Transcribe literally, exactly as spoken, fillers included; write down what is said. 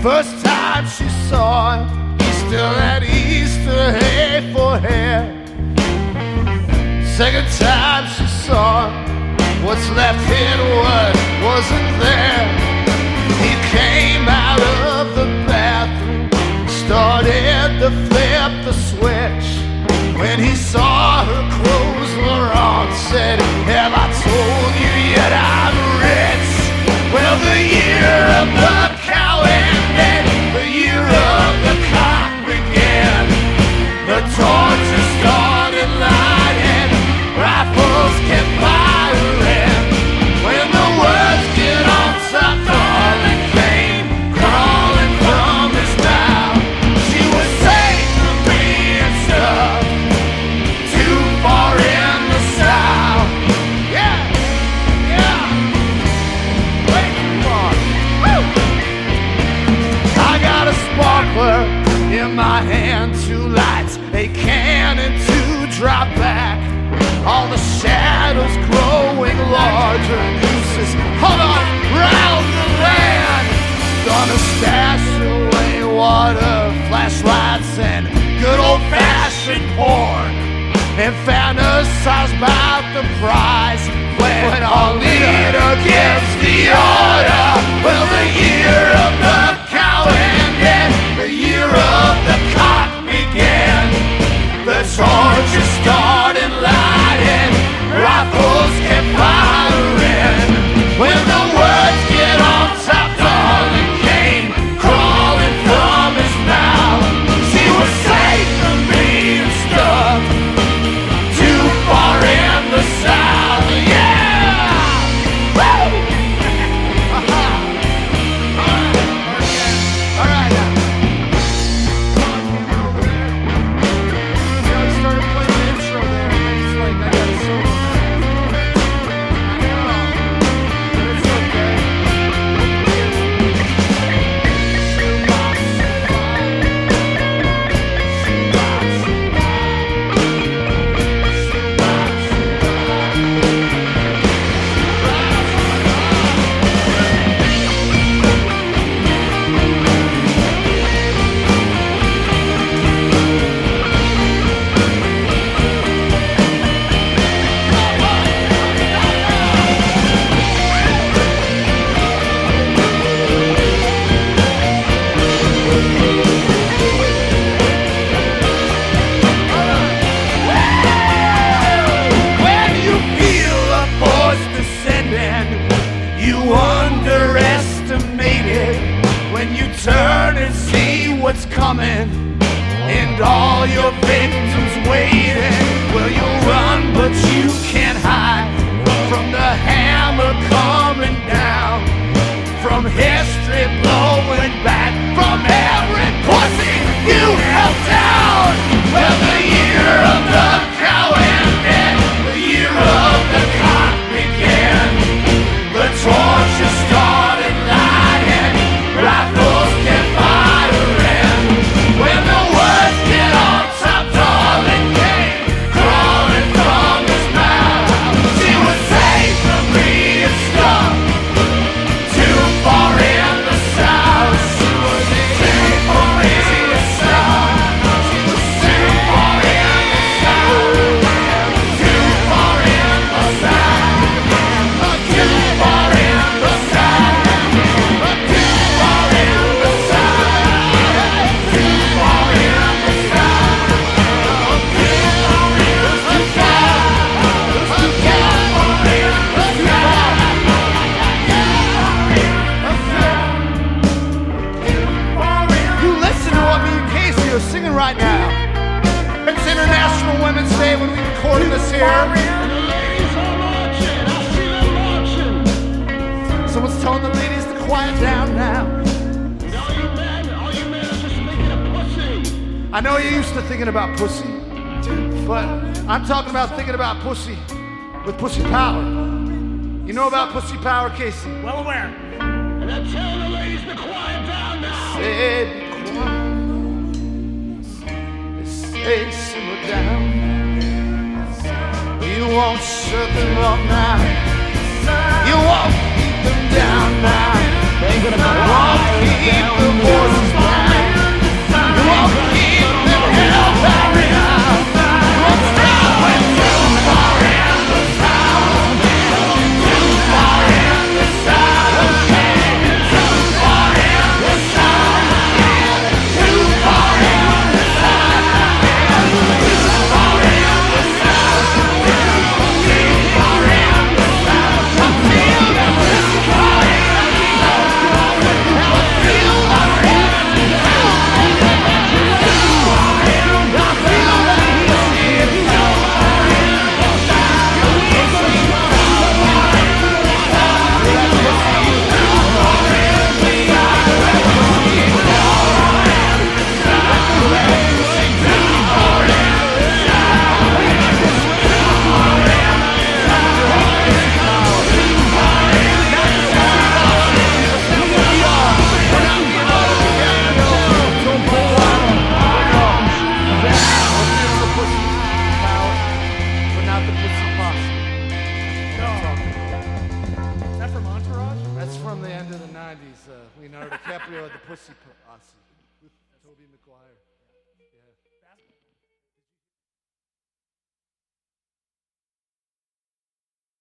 First time she saw him, he still had Easter hay for hair. Second time she saw him, what's left in what wasn't there. He came out of the bathroom, started to flip the switch. When he saw her clothes were on, said, have I told you yet I'm rich? Well, the year of the cow ended, the year of the cock began. The torches started lighting, rifles kept firing. When the words get on top, darling came crawling from his mouth. She was safe from being stuck too far in the south. Yeah, yeah. Wait for Woo! I got a sparkler in my hand, two lights, a can and two drop back. All the shadows growing larger, nooses hung on round the land. Gonna stash away water, flashlights, and good old-fashioned porn, and fantasize about the prize when, when our leader gives the order. Well, the year of the cow ended, the year of the cock began. The torches started lighting, rifles kept firing. When the words get on top, darling came crawling from his mouth. She was safe from being stuck too far in the south. Yeah! Woo! Uh-huh. All right, now. I started playing the intro there, and it's like I got a solo. I know, but it's okay. When you feel a force descending, you underestimate it. When you turn and see what's coming, and all your victims waiting, well, you'll run, but you can't hide from the hammer coming down, from history blowing back, from every pussy you held down. Well, the year of the cow ended, the year of the cock began. The torches started lighting, rifles kept firing. When the words get on top, darling came crawling from his mouth. She was safe from being stuck too far in the south. She was safe from being stuck too far in the south. Too far in the south. Too far in the south. Too far in the south. Too far in the south. Too far in the south. Too far in the south. You listen to what me and Casey are singing right now. It's International Women's Day when we recorded this here. Someone's telling the ladies to quiet down now. I know you're used to thinking about pussy, but I'm talking about thinking about pussy with pussy power. You know about pussy power, Casey? Well aware. And I'm telling the ladies to quiet down now. Say, be quiet. They say, simmer down. You won't shut them up now. You won't keep them down now. They ain't gonna won't keep them down. nineties, uh, Leonardo DiCaprio had the Pussy Posse with Tobey Maguire.